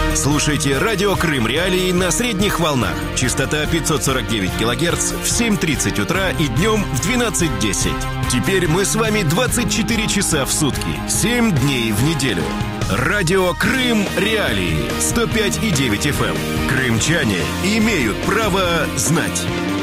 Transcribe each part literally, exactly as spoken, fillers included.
Слушайте радио Крым Реалии на средних волнах. Частота пятьсот сорок девять килогерц в семь тридцать утра и днем в двенадцать десять. Теперь мы с вами двадцать четыре часа в сутки, семь дней в неделю. Радио Крым Реалии сто пять и девять эф эм. Крымчане имеют право знать.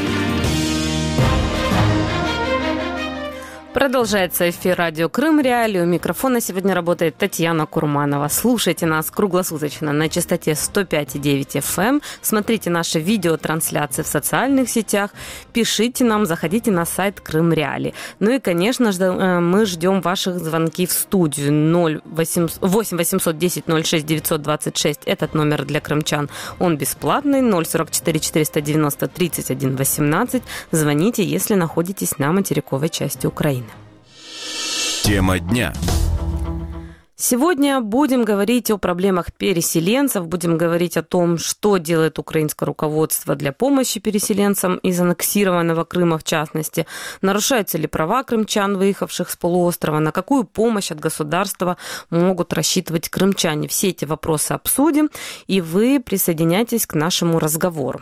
Продолжается эфир радио Крым Реалии. У микрофона сегодня работает Татьяна Курманова. Слушайте нас круглосуточно на частоте сто пять и девять эф эм. Смотрите наши видеотрансляции в социальных сетях. Пишите нам, заходите на сайт Крым Реалии. Ну и, конечно же, мы ждем ваших звонки в студию. восемь восемьсот десять ноль шесть девятьсот двадцать шесть. Этот номер для крымчан. Он бесплатный. ноль сорок четыре четыреста девяносто тридцать один восемнадцать. Звоните, если находитесь на материковой части Украины. Тема дня. Сегодня будем говорить о проблемах переселенцев, будем говорить о том, что делает украинское руководство для помощи переселенцам из аннексированного Крыма в частности, нарушаются ли права крымчан, выехавших с полуострова, на какую помощь от государства могут рассчитывать крымчане. Все эти вопросы обсудим, и вы присоединяйтесь к нашему разговору.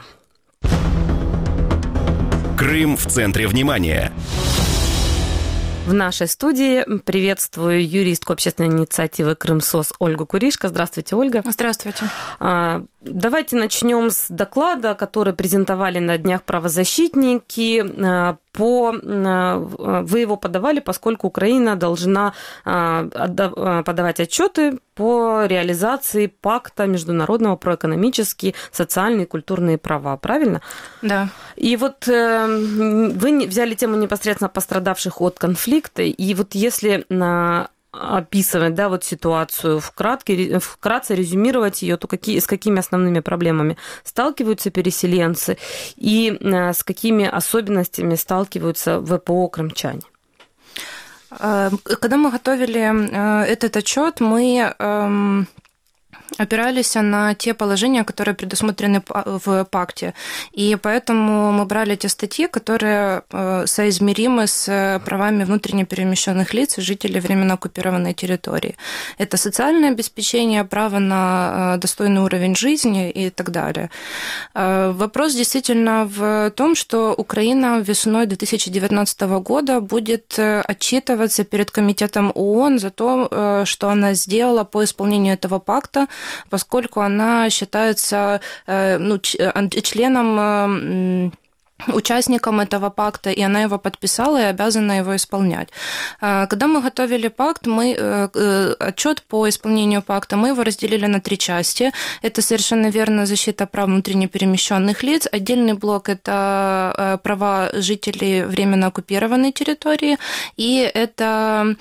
Крым в центре внимания. В нашей студии приветствую юристку общественной инициативы «Крымсос» Ольгу Куришко. Здравствуйте, Ольга. Здравствуйте. Давайте начнем с доклада, который презентовали на днях правозащитники. По, вы его подавали, поскольку Украина должна подавать отчеты по реализации пакта международного про экономические, социальные и культурные права. Правильно? Да. И вот вы взяли тему непосредственно пострадавших от конфликта. И вот если на описывать, да, вот ситуацию, вкратце, вкратце резюмировать ее, то какие, с какими основными проблемами сталкиваются переселенцы и с какими особенностями сталкиваются ВПО крымчане? Когда мы готовили этот отчет, мы опирались на те положения, которые предусмотрены в пакте. И поэтому мы брали те статьи, которые соизмеримы с правами внутренне перемещенных лиц и жителей временно оккупированной территории. Это социальное обеспечение, право на достойный уровень жизни и так далее. Вопрос действительно в том, что Украина весной две тысячи девятнадцатого года будет отчитываться перед Комитетом ООН за то, что она сделала по исполнению этого пакта, поскольку она считается ну, членом, участником этого пакта, и она его подписала и обязана его исполнять. Когда мы готовили пакт, мы, отчет по исполнению пакта, мы его разделили на три части. Это совершенно верно защита прав внутренне перемещенных лиц. Отдельный блок – это права жителей временно оккупированной территории, и это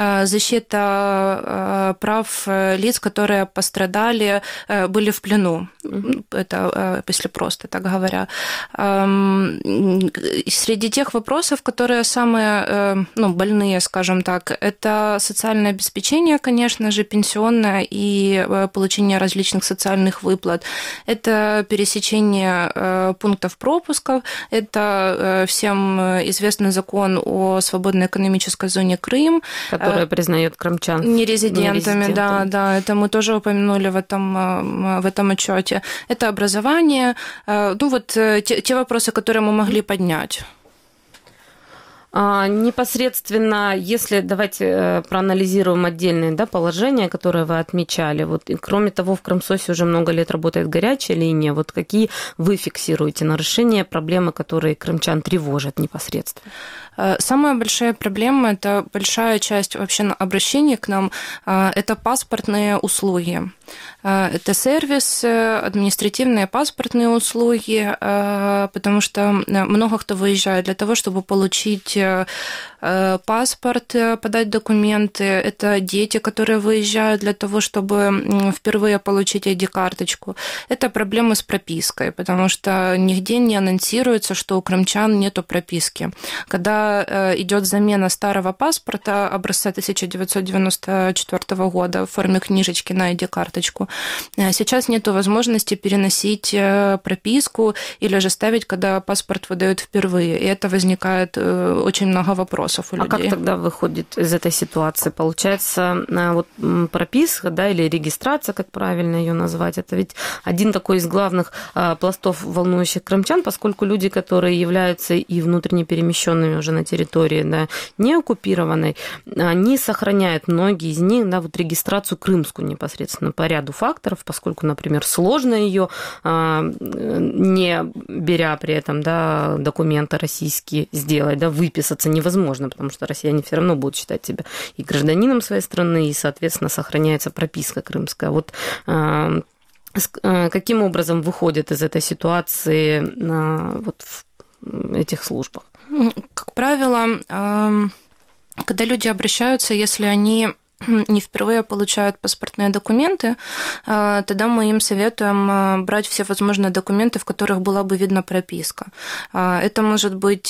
защита прав лиц, которые пострадали, были в плену. Это если просто так говоря. Среди тех вопросов, которые самые ну, больные, скажем так, это социальное обеспечение, конечно же, пенсионное и получение различных социальных выплат, это пересечение пунктов пропусков, это всем известный закон о свободной экономической зоне Крым, который признает крымчан нерезидентами, нерезидентами. Да, да, это мы тоже упомянули в этом, в этом отчете. Это образование, ну вот те, те вопросы, которые мы могли поднять. А, непосредственно, если давайте проанализируем отдельные да, положения, которые вы отмечали. Вот, и, кроме того, в Крымсосе уже много лет работает горячая линия. Вот какие вы фиксируете нарушения, проблемы, которые крымчан тревожат непосредственно? Самая большая проблема, это большая часть вообще обращений к нам, это паспортные услуги. Это сервис, административные паспортные услуги, потому что много кто выезжает для того, чтобы получить паспорт, подать документы. Это дети, которые выезжают для того, чтобы впервые получить ай ди-карточку. Это проблемы с пропиской, потому что нигде не анонсируется, что у крымчан нету прописки. Когда идет замена старого паспорта образца тысяча девятьсот девяносто четвёртого года в форме книжечки на ай ди-карточку, сейчас нет возможности переносить прописку или же ставить, когда паспорт выдают впервые. И это возникает очень много вопросов. вопросов у а людей. А как тогда выходит из этой ситуации? Получается, вот прописка, да, или регистрация, как правильно ее назвать, это ведь один такой из главных пластов, волнующих крымчан, поскольку люди, которые являются и внутренне перемещенными уже на территории, да, не оккупированной, они сохраняют, многие из них, да, вот регистрацию крымскую непосредственно по ряду факторов, поскольку, например, сложно ее, не беря при этом, да, документы российские сделать, да, выписаться невозможно, потому что россияне все равно будут считать себя и гражданином своей страны, и, соответственно, сохраняется прописка крымская. Вот каким образом выходят из этой ситуации вот в этих службах? Как правило, когда люди обращаются, если они не впервые получают паспортные документы, тогда мы им советуем брать все возможные документы, в которых была бы видна прописка. Это может быть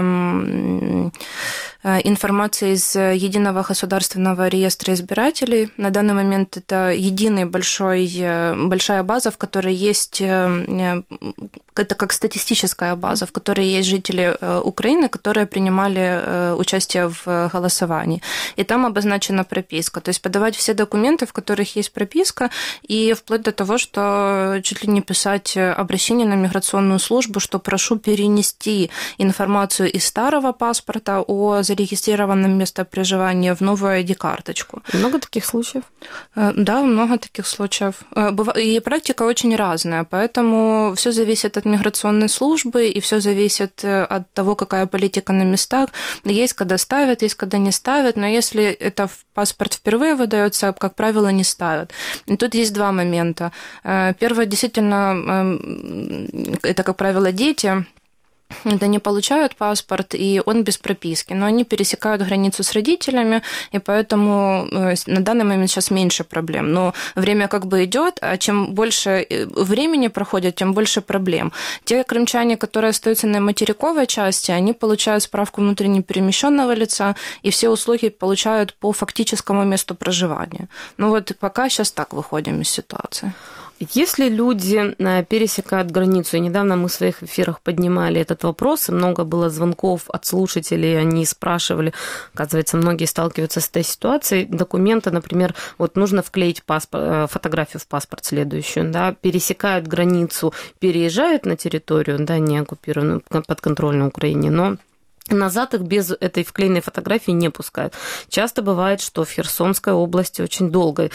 информация из Единого государственного реестра избирателей. На данный момент это единый большой, большая база, в которой есть, это как статистическая база, в которой есть жители Украины, которые принимали участие в голосовании. И там обозначена прописка. То есть подавать все документы, в которых есть прописка, и вплоть до того, что чуть ли не писать обращение на миграционную службу, что прошу перенести информацию из старого паспорта о зарегистрированном месте проживания в новую ай ди-карточку. Много таких случаев? Да, много таких случаев. И практика очень разная, поэтому все зависит от миграционной службы, и все зависит от того, какая политика на местах. Есть, когда ставят, есть, когда не ставят, но если это паспорт впервые выдается, как правило, не ставят. И тут есть два момента. Первое, действительно, это, как правило, дети, это не получают паспорт, и он без прописки, но они пересекают границу с родителями, и поэтому на данный момент сейчас меньше проблем. Но время как бы идет, а чем больше времени проходит, тем больше проблем. Те крымчане, которые остаются на материковой части, они получают справку внутренне перемещенного лица, и все услуги получают по фактическому месту проживания. Ну вот пока сейчас так выходим из ситуации. Если люди пересекают границу, и недавно мы в своих эфирах поднимали этот вопрос, и много было звонков от слушателей, они спрашивали, оказывается, многие сталкиваются с этой ситуацией, документы, например, вот нужно вклеить паспорт, фотографию в паспорт следующую, да, пересекают границу, переезжают на территорию, да, не оккупированную, подконтрольную Украине, но назад их без этой вклеенной фотографии не пускают. Часто бывает, что в Херсонской области очень долго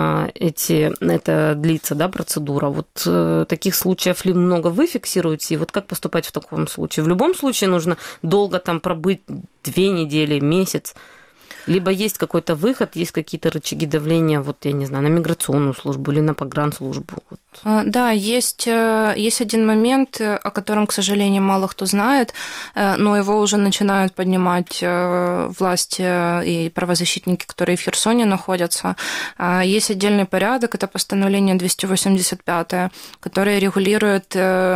эти, это длится, да, процедура. Вот таких случаев ли много вы фиксируете? И вот как поступать в таком случае? В любом случае нужно долго там пробыть, две недели, месяц. Либо есть какой-то выход, есть какие-то рычаги давления, вот, я не знаю, на миграционную службу или на погранслужбу. Вот. Да, есть, есть один момент, о котором, к сожалению, мало кто знает, но его уже начинают поднимать власти и правозащитники, которые в Херсоне находятся. Есть отдельный порядок, это постановление двести восемьдесят пять, которое регулирует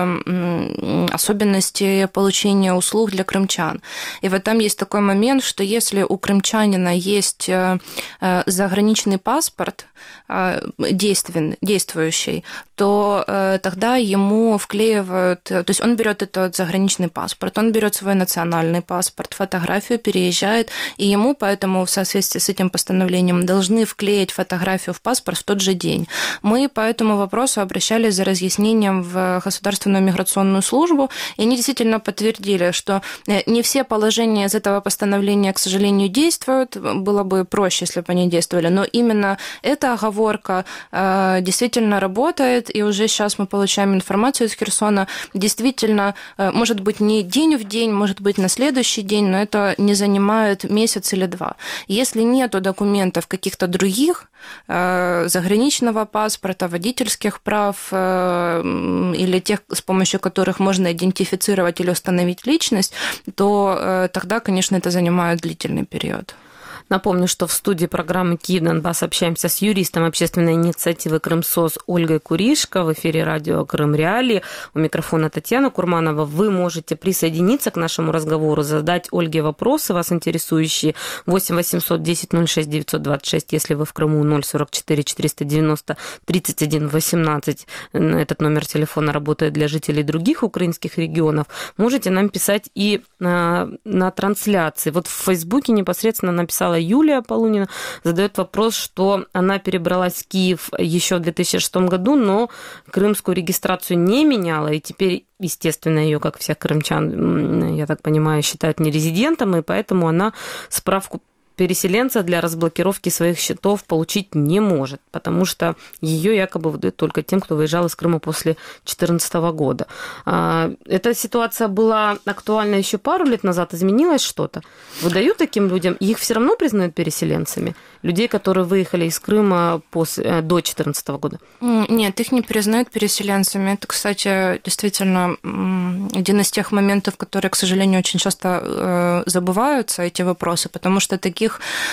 особенности получения услуг для крымчан. И вот там есть такой момент, что если у крымчанина есть заграничный паспорт, действенный, действующий, то тогда ему вклеивают, то есть он берет этот заграничный паспорт, он берет свой национальный паспорт, фотографию, переезжает, и ему поэтому в соответствии с этим постановлением должны вклеить фотографию в паспорт в тот же день. Мы по этому вопросу обращались за разъяснением в Государственную миграционную службу, и они действительно подтвердили, что не все положения из этого постановления, к сожалению, действуют, было бы проще, если бы они действовали, но именно эта оговорка действительно работает, и уже сейчас мы получаем информацию из Херсона, действительно, может быть, не день в день, может быть, на следующий день, но это не занимает месяц или два. Если нету документов каких-то других, заграничного паспорта, водительских прав или тех, с помощью которых можно идентифицировать или установить личность, то тогда, конечно, это занимает длительный период. Напомню, что в студии программы «Киев Донбасс» общаемся с юристом общественной инициативы «Крымсоц» Ольгой Куришко в эфире радио «Крым Реалии». У микрофона Татьяна Курманова. Вы можете присоединиться к нашему разговору, задать Ольге вопросы, вас интересующие. восемь восемьсот десять ноль шесть девятьсот двадцать шесть, если вы в Крыму, ноль сорок четыре четыреста девяносто тридцать один восемнадцать. Этот номер телефона работает для жителей других украинских регионов. Можете нам писать и на, на трансляции. Вот в Фейсбуке непосредственно написала Юлия Полунина, задает вопрос, что она перебралась в Киев еще в две тысячи шестом году, но крымскую регистрацию не меняла, и теперь, естественно, ее, как всех крымчан, я так понимаю, считают нерезидентом, и поэтому она справку переселенца для разблокировки своих счетов получить не может, потому что ее якобы выдают только тем, кто выезжал из Крыма после две тысячи четырнадцатого года. Эта ситуация была актуальна еще пару лет назад, изменилось что-то? Выдают таким людям, их все равно признают переселенцами? Людей, которые выехали из Крыма после, до две тысячи четырнадцатого года? Нет, их не признают переселенцами. Это, кстати, действительно один из тех моментов, которые, к сожалению, очень часто забываются, эти вопросы, потому что таких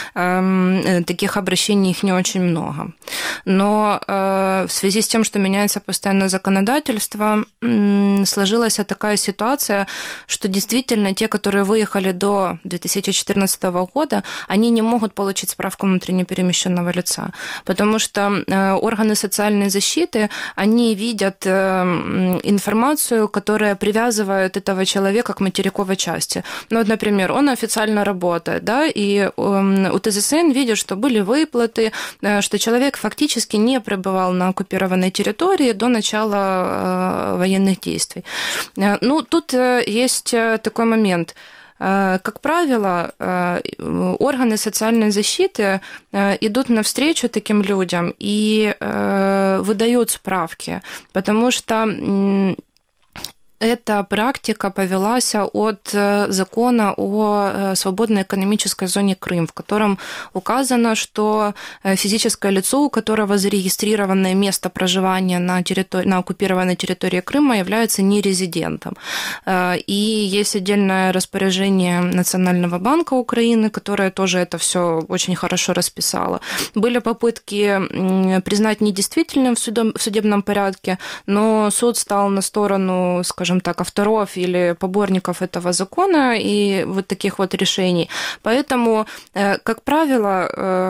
таких обращений их не очень много. Но в связи с тем, что меняется постоянно законодательство, сложилась такая ситуация, что действительно те, которые выехали до две тысячи четырнадцатого года, они не могут получить справку внутренне перемещенного лица, потому что органы социальной защиты, они видят информацию, которая привязывает этого человека к материковой части. Ну, вот, например, он официально работает, да, и у ТЗСН видят, что были выплаты, что человек фактически не пребывал на оккупированной территории до начала военных действий. Ну, тут есть такой момент. Как правило, органы социальной защиты идут навстречу таким людям и выдают справки, потому что эта практика повелась от закона о свободной экономической зоне Крым, в котором указано, что физическое лицо, у которого зарегистрированное место проживания на, территории, на оккупированной территории Крыма, является нерезидентом. И есть отдельное распоряжение Национального банка Украины, которое тоже это все очень хорошо расписало. Были попытки признать недействительным в судебном порядке, но суд стал на сторону, скажем так, авторов или поборников этого закона и вот таких вот решений. Поэтому, как правило,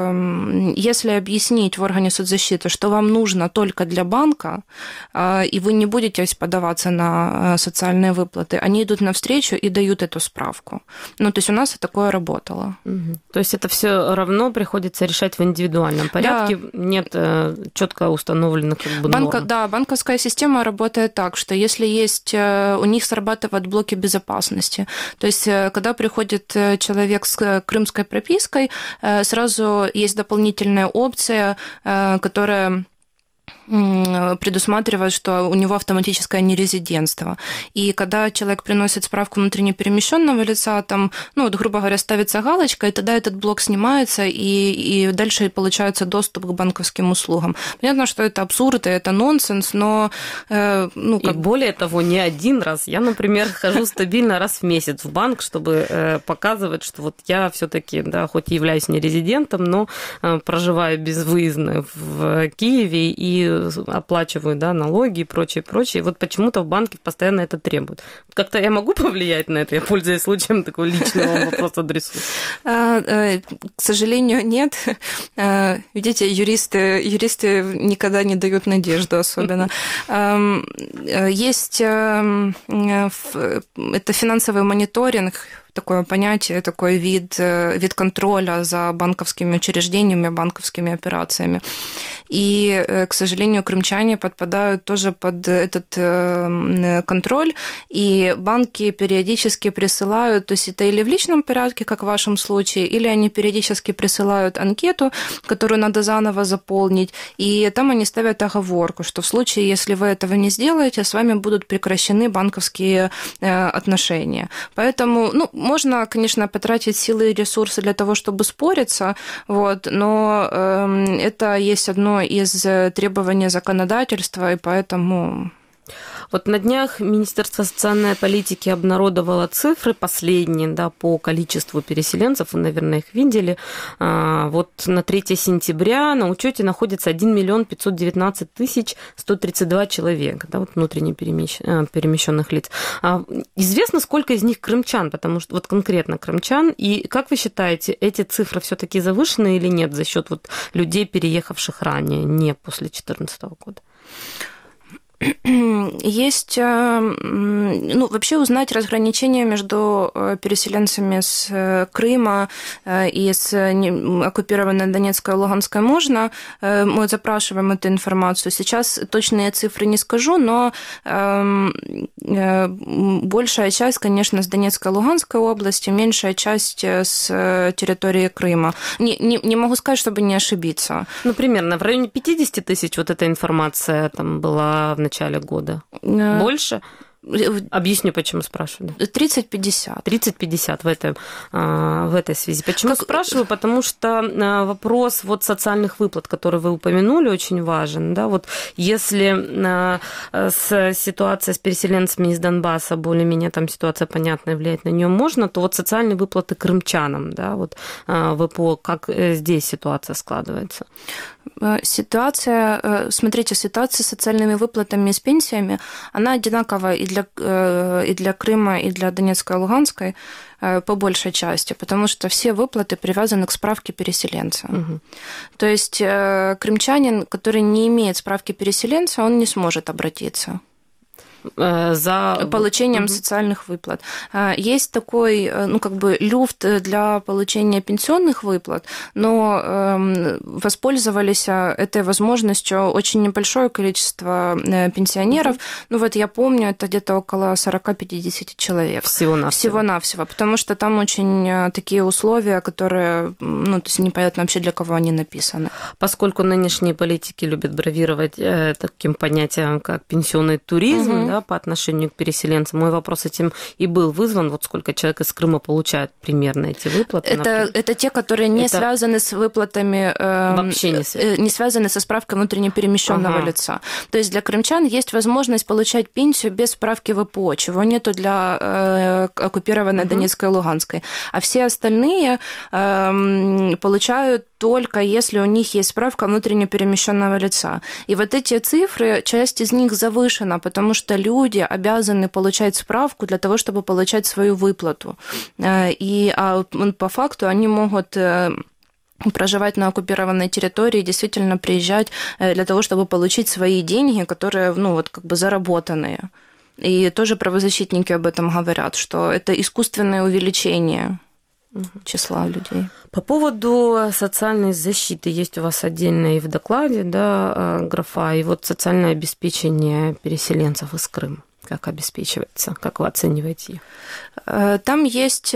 если объяснить в органе соцзащиты, что вам нужно только для банка, и вы не будете подаваться на социальные выплаты, они идут навстречу и дают эту справку. Ну, то есть у нас такое работало. Угу. То есть это все равно приходится решать в индивидуальном порядке, да. Нет четко установленных как бы, Банка, норм. Да, банковская система работает так, что если есть у них срабатывают блоки безопасности. То есть, когда приходит человек с крымской пропиской, сразу есть дополнительная опция, которая предусматривает, что у него автоматическое нерезидентство. И когда человек приносит справку внутренне перемещенного лица, там, ну, вот, грубо говоря, ставится галочка, и тогда этот блок снимается, и, и дальше получается доступ к банковским услугам. Понятно, что это абсурд, и это нонсенс, но... Э, ну, как... И более того, не один раз. Я, например, хожу стабильно раз в месяц в банк, чтобы э, показывать, что вот я все-таки, да, хоть и являюсь нерезидентом, но э, проживаю безвыездно в Киеве и оплачиваю, да, налоги и прочее, прочее. Вот почему-то в банке постоянно это требуют. Как-то я могу повлиять на это? Я, пользуясь случаем, такой личный вам вопрос адресую. К сожалению, нет. Видите, юристы, юристы никогда не дают надежду особенно. Есть это финансовый мониторинг, такое понятие, такой вид, вид контроля за банковскими учреждениями, банковскими операциями. И, к сожалению, крымчане подпадают тоже под этот контроль, и банки периодически присылают, то есть это или в личном порядке, как в вашем случае, или они периодически присылают анкету, которую надо заново заполнить, и там они ставят оговорку, что в случае, если вы этого не сделаете, с вами будут прекращены банковские отношения. Поэтому, ну, можно, конечно, потратить силы и ресурсы для того, чтобы спориться, вот, но э, это есть одно из требований законодательства, и поэтому... Вот на днях Министерство социальной политики обнародовало цифры последние, да, по количеству переселенцев, вы, наверное, их видели. Вот на третье сентября на учете находится один миллион пятьсот девятнадцать тысяч сто тридцать два человека, да, вот внутренне перемещенных лиц. Известно, сколько из них крымчан, потому что вот конкретно крымчан, и как вы считаете, эти цифры все-таки завышены или нет за счет вот людей, переехавших ранее, не после две тысячи четырнадцатого года? Есть, ну, вообще узнать разграничение между переселенцами с Крыма и с оккупированной Донецкой и Луганской можно. Мы запрашиваем эту информацию. Сейчас точные цифры не скажу, но большая часть, конечно, с Донецкой и Луганской области, меньшая часть с территории Крыма. Не, не, не могу сказать, чтобы не ошибиться. Ну, примерно в районе пятьдесят тысяч вот эта информация там была в начале начале года. Больше? Объясню, почему спрашиваю. тридцать-пятьдесят. тридцать-пятьдесят в этой, в этой связи. Почему как... спрашиваю? Потому что вопрос вот социальных выплат, который вы упомянули, очень важен. Да? Вот если с ситуацией с переселенцами из Донбасса более-менее там ситуация понятная, влиять на нее можно, то вот социальные выплаты крымчанам, да, вот ВПО, как здесь ситуация складывается? Ситуация, смотрите, ситуация с социальными выплатами и с пенсиями, она одинаковая и для, и для Крыма, и для Донецкой и Луганской по большей части, потому что все выплаты привязаны к справке переселенца. Угу. То есть крымчанин, который не имеет справки переселенца, он не сможет обратиться за получением mm-hmm. социальных выплат. Есть такой, ну, как бы люфт для получения пенсионных выплат, но воспользовались этой возможностью очень небольшое количество пенсионеров. Mm-hmm. Ну, вот я помню, это где-то около сорок-пятьдесят человек. Всего-навсего. Всего-навсего, потому что там очень такие условия, которые, ну, то есть непонятно вообще, для кого они написаны. Поскольку нынешние политики любят бравировать таким понятием, как пенсионный туризм, mm-hmm. да, по отношению к переселенцам. Мой вопрос этим и был вызван. Вот сколько человек из Крыма получает примерно эти выплаты? Это, это те, которые не это... связаны с выплатами, э, вообще не связаны. не связаны со справкой внутренне перемещенного ага. лица. То есть для крымчан есть возможность получать пенсию без справки ВПО, чего нету для э, оккупированной угу. Донецкой и Луганской. А все остальные э, получают только если у них есть справка внутренне перемещенного лица. И вот эти цифры, часть из них завышена, потому что люди обязаны получать справку для того, чтобы получать свою выплату. И а по факту они могут проживать на оккупированной территории, действительно приезжать для того, чтобы получить свои деньги, которые, ну, вот как бы заработанные. И тоже правозащитники об этом говорят, что это искусственное увеличение числа людей. По поводу социальной защиты есть у вас отдельно и в докладе, да, графа, и вот социальное обеспечение переселенцев из Крыма. Как обеспечивается, как вы оцениваете их? Там есть...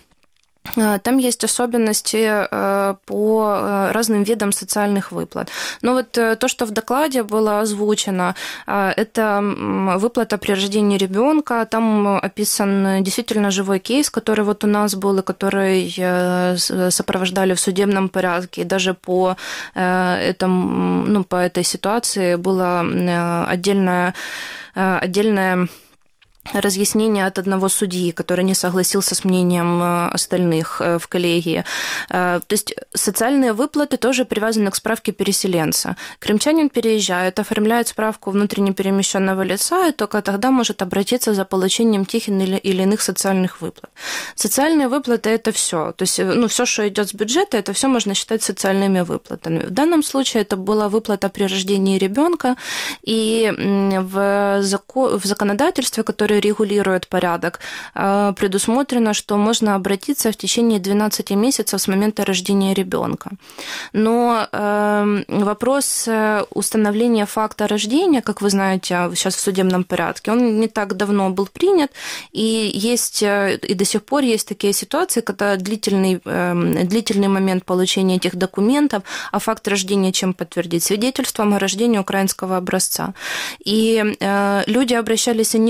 Там есть особенности по разным видам социальных выплат. Но вот то, что в докладе было озвучено, это выплата при рождении ребенка. Там описан действительно живой кейс, который вот у нас был, и который сопровождали в судебном порядке. И даже по, этому, ну, по этой ситуации была отдельная, отдельная разъяснение от одного судьи, который не согласился с мнением остальных в коллегии. То есть социальные выплаты тоже привязаны к справке переселенца. Крымчанин переезжает, оформляет справку внутренне перемещенного лица, и только тогда может обратиться за получением тех или иных социальных выплат. Социальные выплаты – это все. То есть, ну, все, что идет с бюджета, это все можно считать социальными выплатами. В данном случае это была выплата при рождении ребенка, и в, закон, в законодательстве, которое регулирует порядок, предусмотрено, что можно обратиться в течение двенадцати месяцев с момента рождения ребенка. Но вопрос установления факта рождения, как вы знаете, сейчас в судебном порядке, он не так давно был принят, и есть и до сих пор есть такие ситуации, когда длительный, длительный момент получения этих документов, а факт рождения чем подтвердить? Свидетельством о рождении украинского образца. И люди обращались не в строк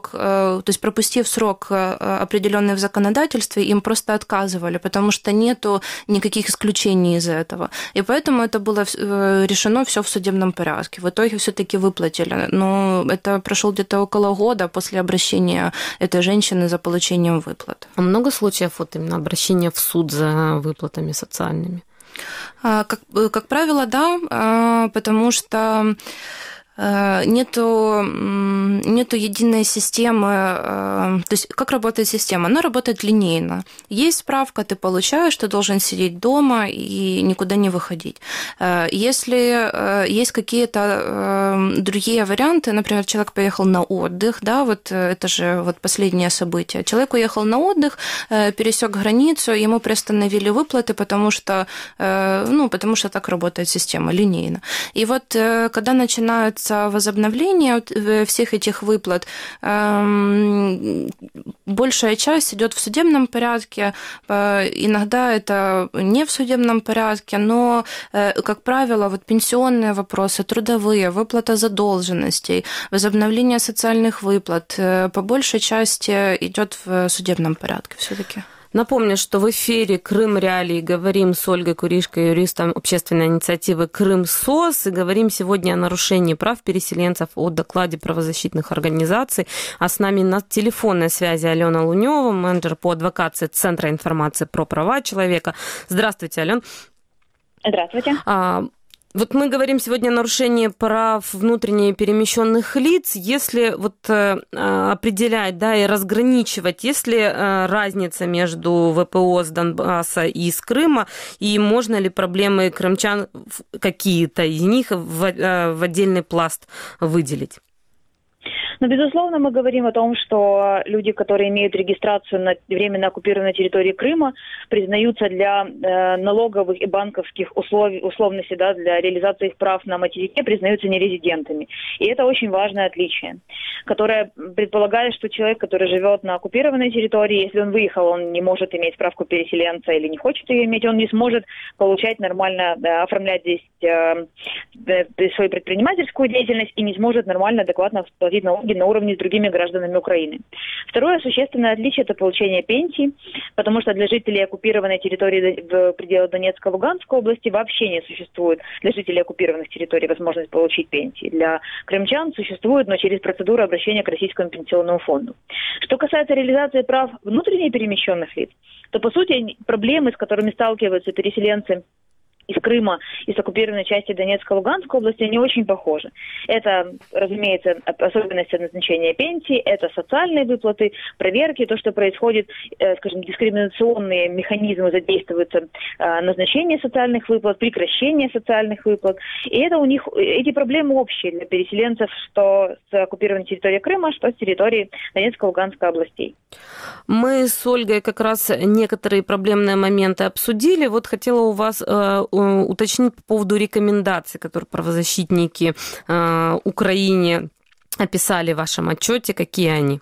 срок, то есть пропустив срок, определенный в законодательстве, им просто отказывали, потому что нету никаких исключений из этого. И поэтому это было решено все в судебном порядке. В итоге все-таки выплатили. Но это прошло где-то около года после обращения этой женщины за получением выплат. А много случаев вот именно обращения в суд за выплатами социальными? Как, как правило, да, потому что нету, нету единой системы. То есть, как работает система? Она работает линейно. Есть справка, ты получаешь, ты должен сидеть дома и никуда не выходить. Если есть какие-то другие варианты, например, человек поехал на отдых, да, вот это же вот последнее событие. Человек уехал на отдых, пересек границу, ему приостановили выплаты, потому что, ну, потому что так работает система, линейно. И вот когда начинают возобновление всех этих выплат, большая часть идет в судебном порядке, иногда это не в судебном порядке, но, как правило, вот пенсионные вопросы, трудовые, выплата задолженностей, возобновление социальных выплат, по большей части идет в судебном порядке все-таки. Напомню, что в эфире «Крым Реалии» говорим с Ольгой Куришко, юристом общественной инициативы «Крым СОС», и говорим сегодня о нарушении прав переселенцев, о докладе правозащитных организаций. А с нами на телефонной связи Алена Лунева, менеджер по адвокации Центра информации про права человека. Здравствуйте, Алена. Здравствуйте. А, Вот мы говорим сегодня о нарушении прав внутренне перемещенных лиц. Если вот э, определять, да, и разграничивать, есть ли э, разница между ВПО с Донбасса и с Крыма, и можно ли проблемы крымчан, какие-то из них, в, э, в отдельный пласт выделить? Ну, безусловно, мы говорим о том, что люди, которые имеют регистрацию на временно оккупированной территории Крыма, признаются для э, налоговых и банковских условий, условностей, да, для реализации их прав на материке, признаются нерезидентами. И это очень важное отличие, которое предполагает, что человек, который живет на оккупированной территории, если он выехал, он не может иметь справку переселенца или не хочет ее иметь, он не сможет получать нормально, да, оформлять здесь э, э, свою предпринимательскую деятельность и не сможет нормально, адекватно платить налоги на уровне с другими гражданами Украины. Второе существенное отличие – это получение пенсий, потому что для жителей оккупированной территории в пределах Донецкой и Луганской области вообще не существует для жителей оккупированных территорий возможность получить пенсии. Для крымчан существует, но через процедуру обращения к Российскому пенсионному фонду. Что касается реализации прав внутренне перемещенных лиц, то, по сути, проблемы, с которыми сталкиваются переселенцы из Крыма, из оккупированной части Донецкой и Луганской области, они очень похожи. Это, разумеется, особенности назначения пенсии, это социальные выплаты, проверки, то, что происходит, скажем, дискриминационные механизмы задействуются, назначение социальных выплат, прекращение социальных выплат. И это у них, эти проблемы общие для переселенцев, что с оккупированной территории Крыма, что с территории Донецкой и Луганской областей. Мы с Ольгой как раз некоторые проблемные моменты обсудили. Вот хотела у вас уточнить по поводу рекомендаций, которые правозащитники э, Украине описали в вашем отчете. Какие они?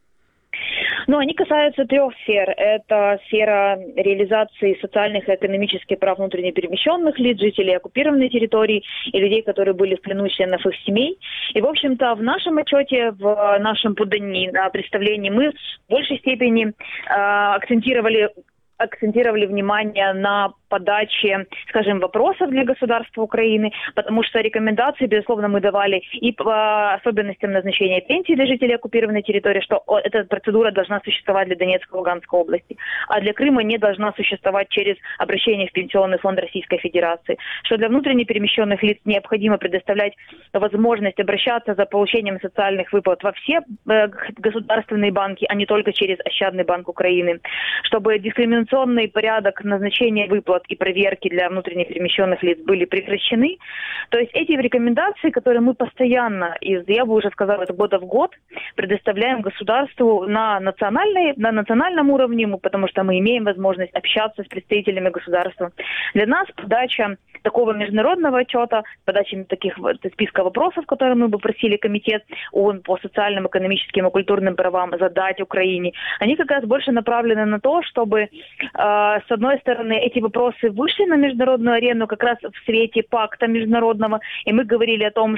Ну, они касаются трех сфер. Это сфера реализации социальных и экономических прав внутренне перемещенных лиц, жителей оккупированной территории и людей, которые были в плену членов их семей. И, в общем-то, в нашем отчете, в нашем подании, на представлении мы в большей степени э, акцентировали акцентировали внимание на подаче, скажем, вопросов для государства Украины, потому что рекомендации, безусловно, мы давали и по особенностям назначения пенсии для жителей оккупированной территории, что эта процедура должна существовать для Донецкой и Луганской области, а для Крыма не должна существовать через обращение в Пенсионный фонд Российской Федерации, что для внутренне перемещенных лиц необходимо предоставлять возможность обращаться за получением социальных выплат во все государственные банки, а не только через Ощадный банк Украины, чтобы дискриминационные порядок назначения выплат и проверки для внутренне перемещенных лиц были прекращены. То есть эти рекомендации, которые мы постоянно, из, я бы уже сказала, это года в год, предоставляем государству на, национальной, на национальном уровне, потому что мы имеем возможность общаться с представителями государства. Для нас подача такого международного отчета, подача таких списка вопросов, которые мы бы просили комитет ООН по социальным, экономическим и культурным правам задать Украине, они как раз больше направлены на то, чтобы с одной стороны, эти вопросы вышли на международную арену как раз в свете пакта международного, и мы говорили о том, что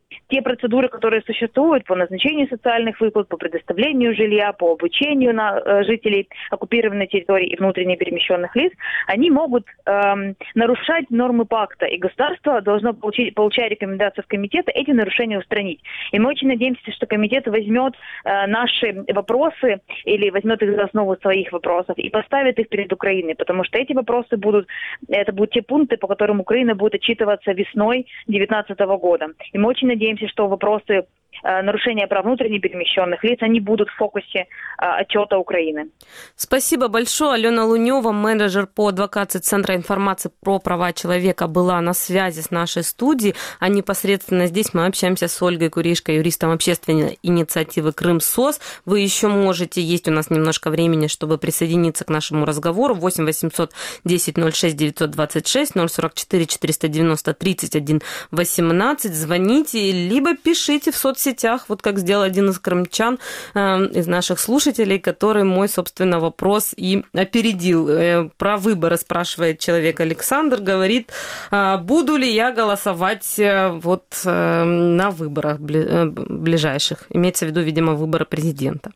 те процедуры, которые существуют по назначению социальных выплат, по предоставлению жилья, по обучению на, э, жителей оккупированной территории и внутренне перемещенных лиц, они могут э, нарушать нормы пакта, и государство должно, получить, получая рекомендации в комитета, эти нарушения устранить. И мы очень надеемся, что комитет возьмет э, наши вопросы или возьмет их за основу своих вопросов и поставит их перед Украиной, потому что эти вопросы будут, это будут те пункты, по которым Украина будет отчитываться весной две тысячи девятнадцатого года. И мы очень надеемся, что вопросы э, нарушения прав внутренне перемещенных лиц, они будут в фокусе э, отчета Украины. Спасибо большое. Алена Лунева, менеджер по адвокации Центра информации про права человека, была на связи с нашей студией. А непосредственно здесь мы общаемся с Ольгой Куришко, юристом общественной инициативы «Крым-СОС». Вы еще можете, есть у нас немножко времени, чтобы присоединиться к нашему разговору. восемь восемьсот десять ноль шесть девятьсот двадцать шесть ноль сорок четыре четыреста девяносто тридцать один восемнадцать. Звоните, либо пишите в соцсетях, вот как сделал один из крымчан, э, из наших слушателей, который мой, собственно, вопрос и опередил. Э, про выборы спрашивает человек Александр, говорит, э, буду ли я голосовать э, вот э, на выборах бли, э, ближайших. Имеется в виду, видимо, выборы президента.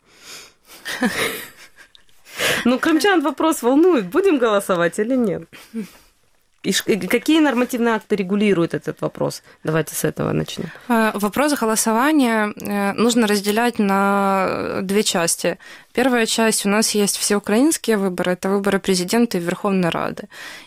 Ну, крымчан вопрос волнует, будем голосовать или нет? И какие нормативные акты регулируют этот вопрос? Давайте с этого начнем. Вопрос голосования нужно разделять на две части. Первая часть, у нас есть всеукраинские выборы, это выборы президента и Верховной Рады.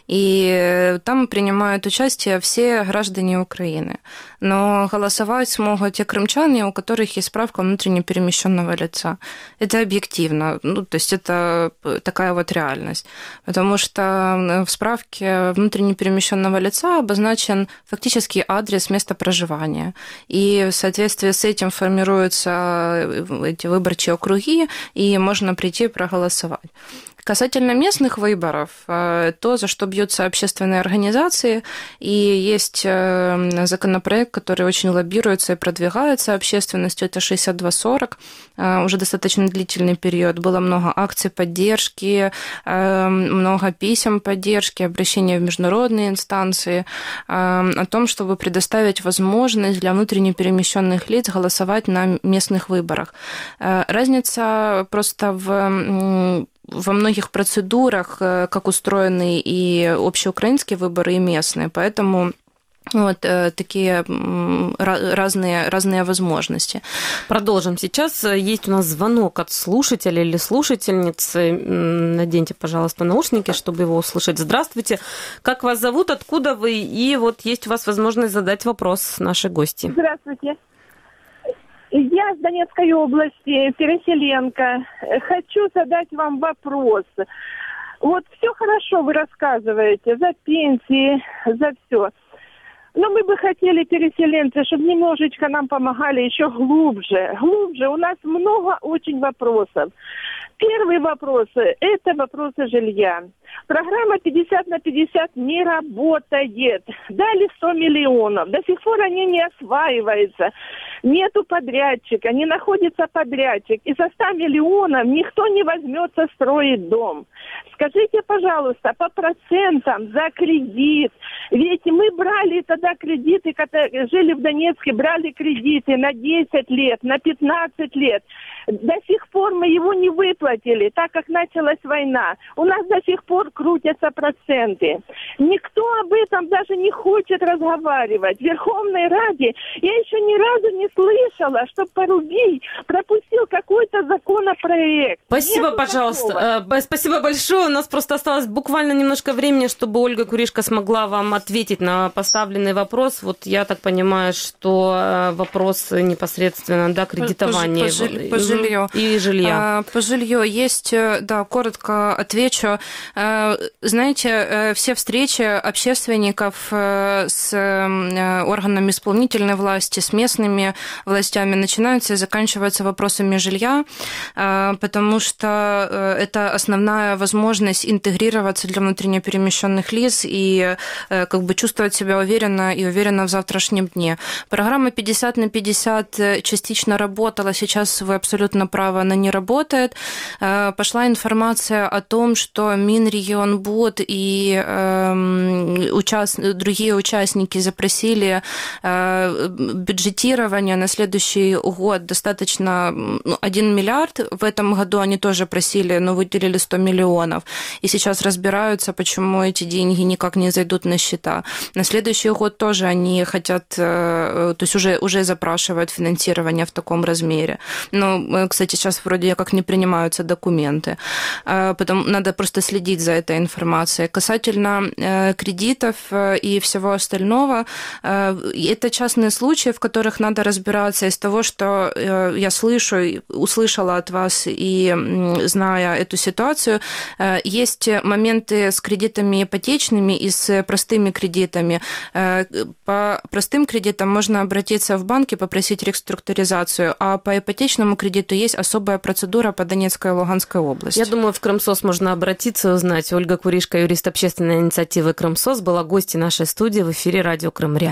И там принимают участие все граждане Украины. Но голосовать смогут те крымчане, у которых есть справка внутренне перемещенного лица. Это объективно, ну, то есть это такая вот реальность. Потому что в справке внутренне перемещенного лица обозначен фактически адрес места проживания. И в соответствии с этим формируются эти выборчие округи, и можно прийти и проголосовать. Касательно местных выборов, то, за что бьются общественные организации, и есть законопроект, который очень лоббируется и продвигается общественностью, это шестьдесят два сорок, уже достаточно длительный период, было много акций поддержки, много писем поддержки, обращения в международные инстанции о том, чтобы предоставить возможность для внутренне перемещенных лиц голосовать на местных выборах. Разница просто в во многих процедурах, как устроены и общеукраинские выборы, и местные. Поэтому вот такие разные, разные возможности. Продолжим сейчас. Есть у нас звонок от слушателя или слушательницы. Наденьте, пожалуйста, наушники, чтобы его услышать. Здравствуйте. Как вас зовут? Откуда вы? И вот есть у вас возможность задать вопрос нашей гости. Здравствуйте. Я из Донецкой области, переселенка. Хочу задать вам вопрос. Вот все хорошо вы рассказываете за пенсии, за все. Но мы бы хотели, переселенцы, чтобы немножечко нам помогали еще глубже. Глубже. У нас много очень вопросов. Первый вопрос – это вопросы жилья. Программа пятьдесят на пятьдесят не работает. Дали сто миллионов. До сих пор они не осваиваются. Нету подрядчика, не находится подрядчик. И за сто миллионов никто не возьмется строить дом. Скажите, пожалуйста, по процентам за кредит. Ведь мы брали тогда кредиты, когда жили в Донецке, брали кредиты на десять лет, на пятнадцать лет. До сих пор мы его не выплатили, так как началась война. У нас до сих пор крутятся проценты. Никто об этом даже не хочет разговаривать. В Верховной Раде я еще ни разу не слышала, что Порубий пропустил какой-то законопроект. Спасибо, Нету пожалуйста. Такого. Спасибо большое. У нас просто осталось буквально немножко времени, чтобы Ольга Куришко смогла вам ответить на поставленный вопрос. Вот я так понимаю, что вопрос непосредственно, да, кредитования. По, по, по жилью. И жилья. По жилью есть, да, коротко отвечу. Знаете, все встречи общественников с органами исполнительной власти, с местными властями начинаются и заканчиваются вопросами жилья, потому что это основная возможность интегрироваться для внутренне перемещенных лиц и как бы чувствовать себя уверенно и уверенно в завтрашнем дне. Программа пятьдесят на пятьдесят частично работала, сейчас вы абсолютно правы, она не работает. Пошла информация о том, что Минрегион Регионбуд и э, участ... другие участники запросили э, бюджетирование на следующий год достаточно, ну, один миллиард. В этом году они тоже просили, но выделили сто миллионов. И сейчас разбираются, почему эти деньги никак не зайдут на счета. На следующий год тоже они хотят, то есть уже, уже запрашивают финансирование в таком размере. Но, кстати, сейчас вроде как не принимаются документы. Потом надо просто следить за этой информацией. Касательно кредитов и всего остального, это частные случаи, в которых надо разбираться. Из того, что я слышу, услышала от вас и зная эту ситуацию, есть моменты с кредитами ипотечными и с простыми кредитами. По простым кредитам можно обратиться в банк и попросить реструктуризацию, а по ипотечному кредиту есть особая процедура по Донецкой и Луганской области. Я думаю, в Крымсос можно обратиться и узнать. Ольга Куришко, юрист общественной инициативы «Крымсос», была гостьей нашей студии в эфире радио Крым Реалии.